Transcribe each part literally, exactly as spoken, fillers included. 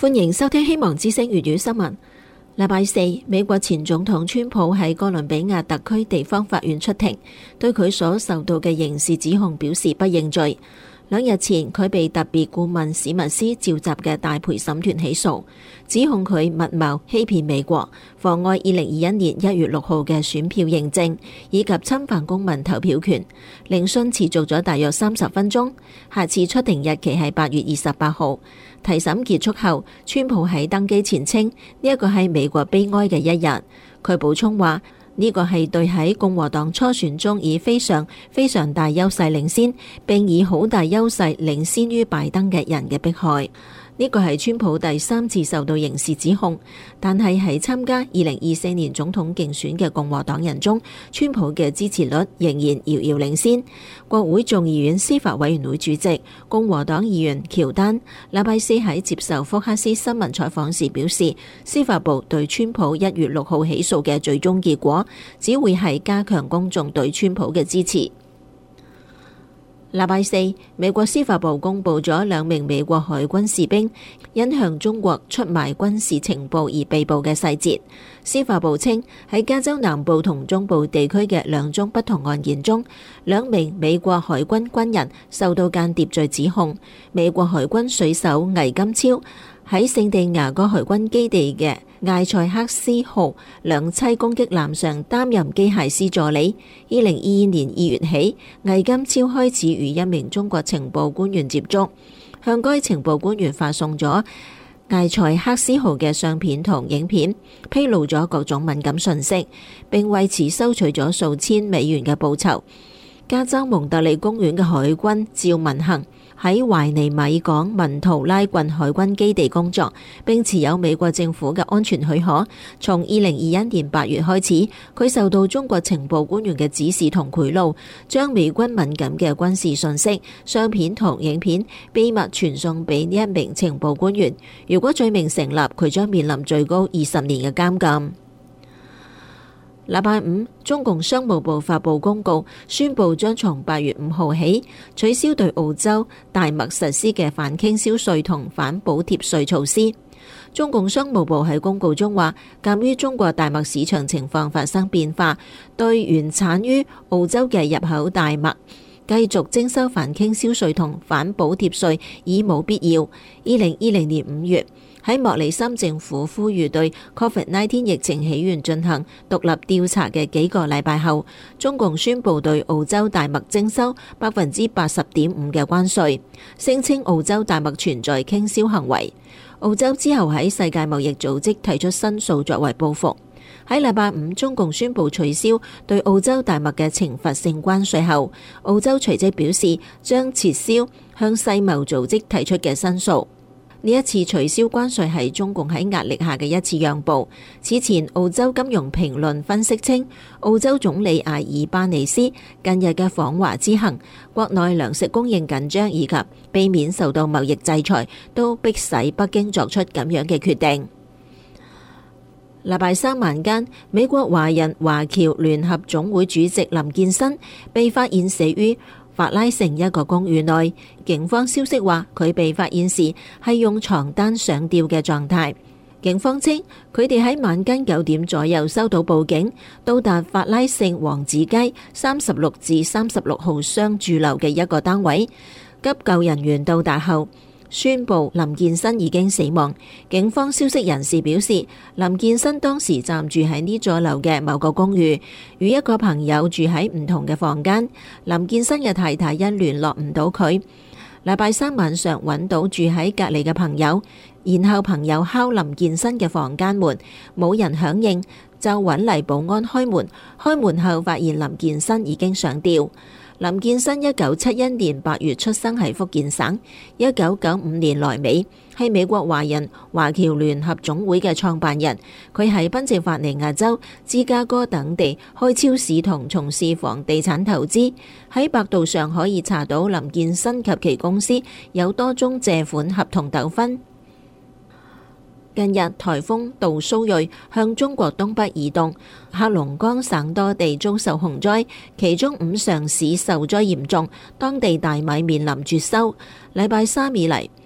歡迎收聽希望之聲粵語新聞。禮拜四，美國前總統川普喺哥倫比亞特區地方法院出庭，對佢所受到嘅刑事指控表示不認罪。兩日前，佢被特別顧問史密斯召集嘅大陪審團起訴，指控佢密謀欺騙美國，妨礙二零二一年一月六號嘅選票認證，以及侵犯公民投票權。聆訊持續咗大約三十分鐘，下次出庭日期係八月二十八號。提審結束後，川普喺登基前稱呢一個係美國悲哀嘅一日。佢補充話，呢個係對喺共和黨初選中以非常非常大優勢領先，並以好大優勢領先於拜登嘅人嘅迫害。呢個係川普第三次受到刑事指控，但係喺參加二零二四年總統競選嘅共和黨人中，川普嘅支持率仍然遙遙領先。國會眾議院司法委員會主席共和黨議員喬丹禮拜四喺接受福克斯新聞採訪時表示，司法部對川普一月六號起訴嘅最終結果，只會係加強公眾對川普嘅支持。禮拜四，美國司法部公布咗兩名美國海軍士兵因向中國出賣軍事情報而被捕嘅細節。司法部稱，喺加州南部同中部地區嘅兩宗不同案件中，兩名美國海軍軍人受到間諜罪指控。美國海軍水手魏金超喺聖地牙哥海軍基地嘅艾塞克斯號兩棲攻擊艦上擔任機械師助理。二零二二年二月起，魏金超開始與一名中國情報官員接觸，向該情報官員發送咗艾塞克斯號嘅相片同影片，披露咗各種敏感信息，並為此收取咗數千美元嘅報酬。加州蒙特利公園嘅海軍趙文恒喺懷尼米港文圖拉郡海軍基地工作，並持有美國政府嘅安全許可。從二零二一年八月開始，佢受到中國情報官員嘅指示同賄賂，將美軍敏感嘅軍事信息、相片同影片秘密傳送俾呢一名情報官員。如果罪名成立，佢將面臨最高二十年嘅監禁。禮拜五，中共商務部發布公告，宣布將從八月五號起取消對澳洲大麥實施嘅反傾銷稅同反補貼稅措施。中共商務部喺公告中話，鑑於中國大麥市場情況發生變化，對原產於澳洲嘅入口大麥繼續徵收反傾銷稅同反補貼稅已冇必要。二零二零年五月，喺莫里森政府呼籲對 Covid 十九 疫情起源進行獨立調查嘅幾個禮拜後，中共宣布對澳洲大麥徵收百分之八十點五嘅關稅，聲稱澳洲大麥存在傾銷行為。澳洲之後喺世界貿易組織提出申訴作為報復。喺禮拜五，中共宣布取消對澳洲大麥嘅懲罰性關稅後，澳洲隨即表示將撤銷向世貿組織提出嘅申訴。呢一次取消關稅係中共喺壓力下嘅一次讓步。此前，澳洲金融評論分析稱，澳洲總理阿爾巴尼斯近日嘅訪華之行，國內糧食供應緊張以及避免受到貿易制裁，都迫使北京作出咁樣嘅決定。禮拜三晚間，美國華人華僑聯合總會主席林建新被發現死於法拉盛一個公寓內。警方消息話，佢被發現時係用床單上吊嘅狀態。警方稱，佢哋喺晚間九點左右收到報警，到達法拉盛王子街三十六至三十六號商住樓嘅一個單位。急救人員到達後宣布林建新已經死亡。警方消息人士表示，林建新當時暫住喺呢座樓嘅某個公寓，與一個朋友住喺唔同嘅房間。林建新嘅太太因聯絡唔到佢，禮拜三晚上揾到住喺隔離嘅朋友，然後朋友敲林建新嘅房間門，冇人響應，就揾嚟保安開門。開門後發現林建新已經上吊。林建新一九七一年八月出生喺福建省，一九九五年來美，係美國華人華僑聯合總會嘅創辦人。佢喺賓夕法尼亞州、芝加哥等地開超市同從事房地產投資。喺百度上可以查到林建新及其公司有多宗借款合同糾紛。近日颱風杜蘇芮向中國東北移動，黑龍江省多地遭受洪災，其中五常市受災嚴重，當地大米面臨絕收。禮拜三以嚟，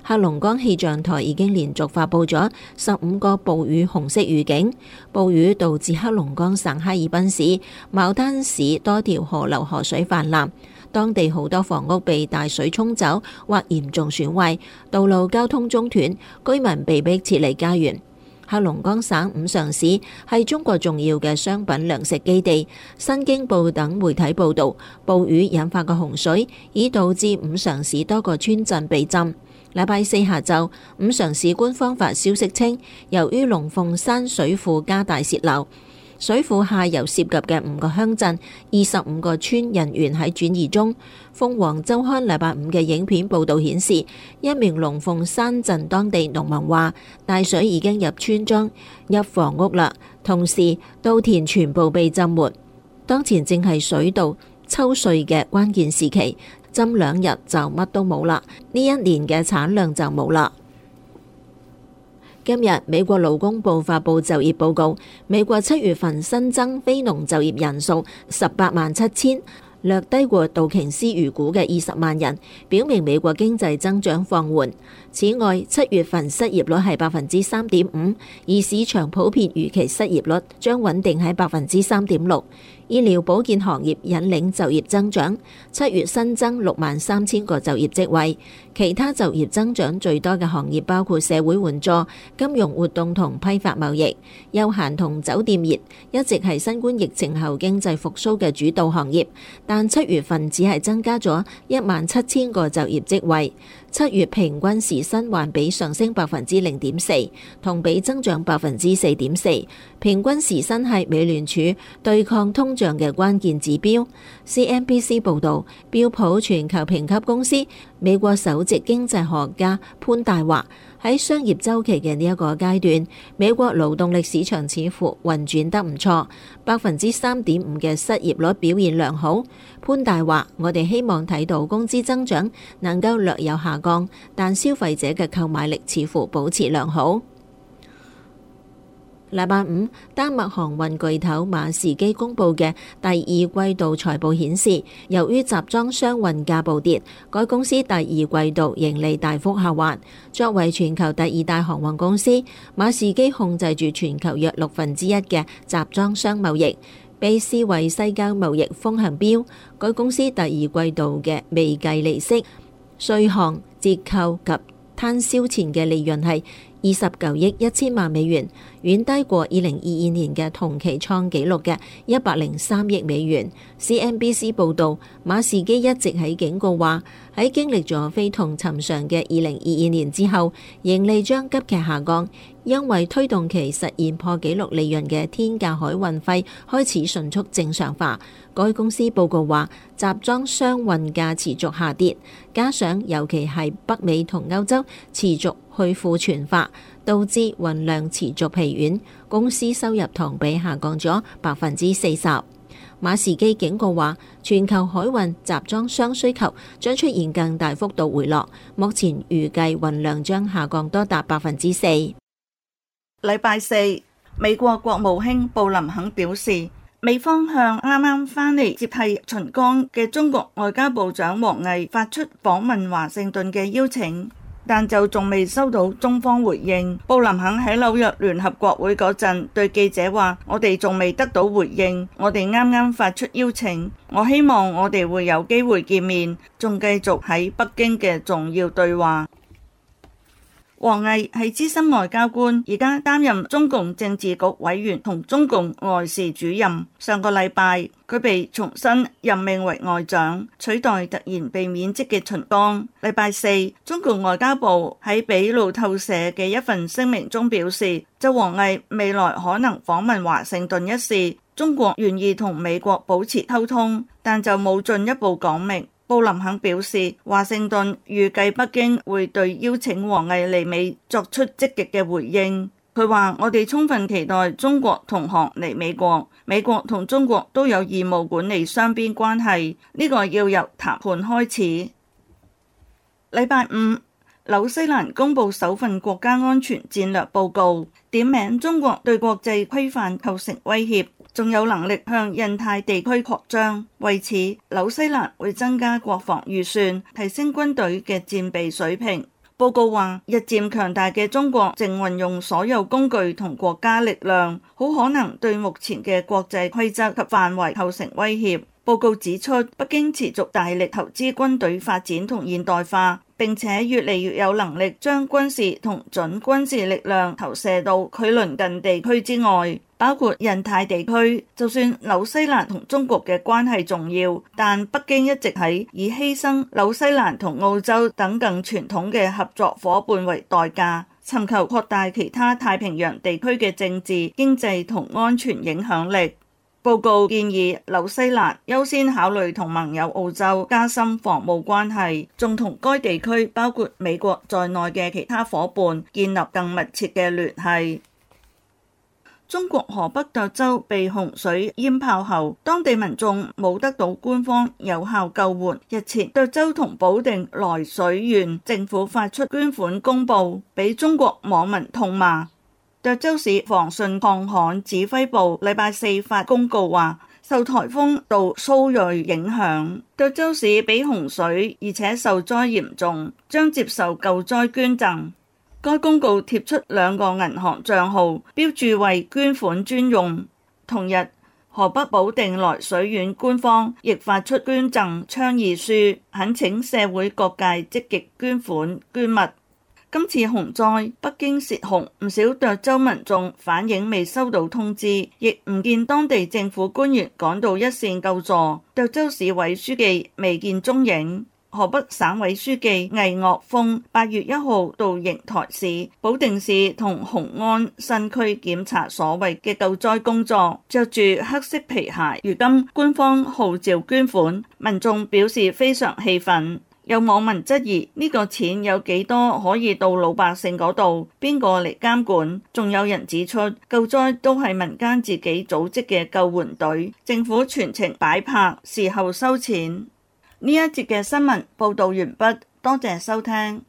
黑龍江氣象台已經連續發佈咗十五個暴雨紅色預警，暴雨導致黑龍江省哈爾濱市、牡丹市多條河流河水泛濫，當地好多房屋被大水沖走或嚴重損壞，道路交通中斷，居民被迫撤離家園。黑龍江省五常市係中國重要嘅商品糧食基地。新京報等媒體報道，暴雨引發嘅洪水已導致五常市多個村鎮被浸。禮拜四下晝，五常市官方發消息稱，由於龍鳳山水庫加大洩漏，水庫下游涉及嘅五個鄉鎮、二十五個村人員喺轉移中。鳳凰週刊禮拜五嘅影片報導顯示，一名龍鳳山鎮當地農民話，大水已經入村莊、入房屋啦，同時稻田全部被浸沒。當前正係水稻抽穗嘅關鍵時期，浸兩日就乜都冇啦，呢一年嘅產量就冇啦。今日美國勞工部發佈就業報告，美國七月份新增非農就業人數十八萬七千，略低過道瓊斯預估嘅二十萬人，表明美國經濟增長放緩。此外，七月份失業率係百分之三點五，而市場普遍預期失業率將穩定喺百分之三點六。醫療保健行業引領就業增長，七月新增六萬三千個就業職位。其他就業增長最多嘅行業包括社會援助、金融活動同批發貿易。休閒同酒店業一直係新冠疫情後經濟復甦嘅主導行業，但七月份只係增加咗一萬七千個就業職位。七月平均時薪環比上升百分之零點四，同比增長百分之四點四。平均時薪係美聯儲對抗通脹嘅關鍵指標。C N B C 報導，標普全球評級公司美國首席經濟學家潘大華喺商業週期嘅呢一個階段，美國勞動力市場似乎運轉得唔錯，百分之三點五嘅失業率表現良好。潘大華，我哋希望睇到工資增長能夠略有下降，但消費者嘅購買力似乎保持良好。禮拜五，丹麥航運巨頭馬士基公佈嘅第二季度財報顯示，由於集裝箱運價暴跌，該公司第二季度盈利大幅下滑。作為全球第二大航運公司，馬士基控制住全球約六分之一嘅集裝箱貿易，被視為世界貿易風向標。該公司第二季度嘅未計利息、稅項、折扣及攤銷前嘅利潤係二十九億一千萬美元，遠低過二零二二年嘅同期創紀錄嘅一百零三億美元。C N B C 報導，馬士基一直喺警告話，喺經歷咗非同尋常嘅二零二二年之後，盈利將急劇下降，因為推動其實現破紀錄利潤嘅天價海運費開始迅速正常化。該公司報告話，集裝箱運價持續下跌，加上尤其係北美同歐洲持續去庫存化，導致運量持續疲軟，公司收入同比下降咗百分之四十。馬士基警告話，全球海運集裝箱需求將出現更大幅度回落，目前預計運量將下降多達百分之四。 禮拜四，美國國務卿布林肯表示，美方向啱啱返嚟接替秦剛嘅中國外交部長王毅發出訪問華盛頓嘅邀請，但就仲未收到中方回應。布林肯喺紐約聯合國會嗰陣對記者話，我哋仲未得到回應，我哋啱啱發出邀請，我希望我哋會有機會見面，仲繼續喺北京嘅重要對話。王毅係資深外交官，而家擔任中共政治局委員同中共外事主任。上個禮拜，佢被重新任命為外長，取代突然被免職嘅秦剛。禮拜四，中共外交部喺俾路透社嘅一份聲明中表示，就王毅未來可能訪問華盛頓一事，中國願意同美國保持溝通，但就冇進一步講明。布林肯表示，華盛頓預計北京會對邀請王毅嚟美作出積極嘅回應。佢話，我哋充分期待中國同行嚟美國，美國同中國都有義務管理雙邊關係，呢個要由談判開始。禮拜五，紐西蘭公布首份國家安全戰略報告，點名中國對國際規範構成威脅，仲有能力向印太地區擴張。為此，紐西蘭會增加國防預算，提升軍隊嘅戰備水平。 報告話，日漸強大嘅中國正運用所有工具同國家力量，好可能對目前嘅國際規則及範圍構成威脅。報告指出，北京持續大力投資軍隊發展同現代化，並且越嚟越有能力將軍事同準軍事力量投射到佢鄰近地區之外，包括印太地區。就算紐西蘭同中國嘅關係重要，但北京一直喺以犧牲紐西蘭同澳洲等更傳統嘅合作夥伴為代價，尋求擴大其他太平洋地區嘅政治、經濟同安全影響力。報告建議紐西蘭優先考慮同盟友澳洲加深防務關係，仲同該地區包括美國在內嘅其他夥伴建立更密切嘅聯繫。中國河北涿州被洪水淹泡後，當地民眾冇得到官方有效救援。日前，涿州同保定淶水縣政府發出捐款公報，俾中國網民痛罵。涿州市防汛抗旱指揮部禮拜四發公告話，受颱風杜蘇芮影響，涿州市被洪水而且受災嚴重，將接受救災捐贈。該公告貼出兩個銀行賬號，標注為捐款專用。同日，河北保定淶水縣官方亦發出捐贈倡議書，懇請社會各界積極捐款捐物。今次洪災，北京洩洪，唔少涿州民眾反映未收到通知，亦唔見當地政府官員趕到一線救助。涿州市委書記未見蹤影。河北省委書記魏岳峰八月一號到邢台市、保定市同雄安新區檢查所謂嘅救災工作，着住黑色皮鞋。如今官方號召捐款，民眾表示非常氣憤。有網民質疑呢個錢有幾多可以到老百姓嗰度，邊個嚟監管？仲有人指出，救災都係民間自己組織嘅救援隊，政府全程擺拍，事後收錢。呢一節嘅新聞報道完畢，多謝收聽。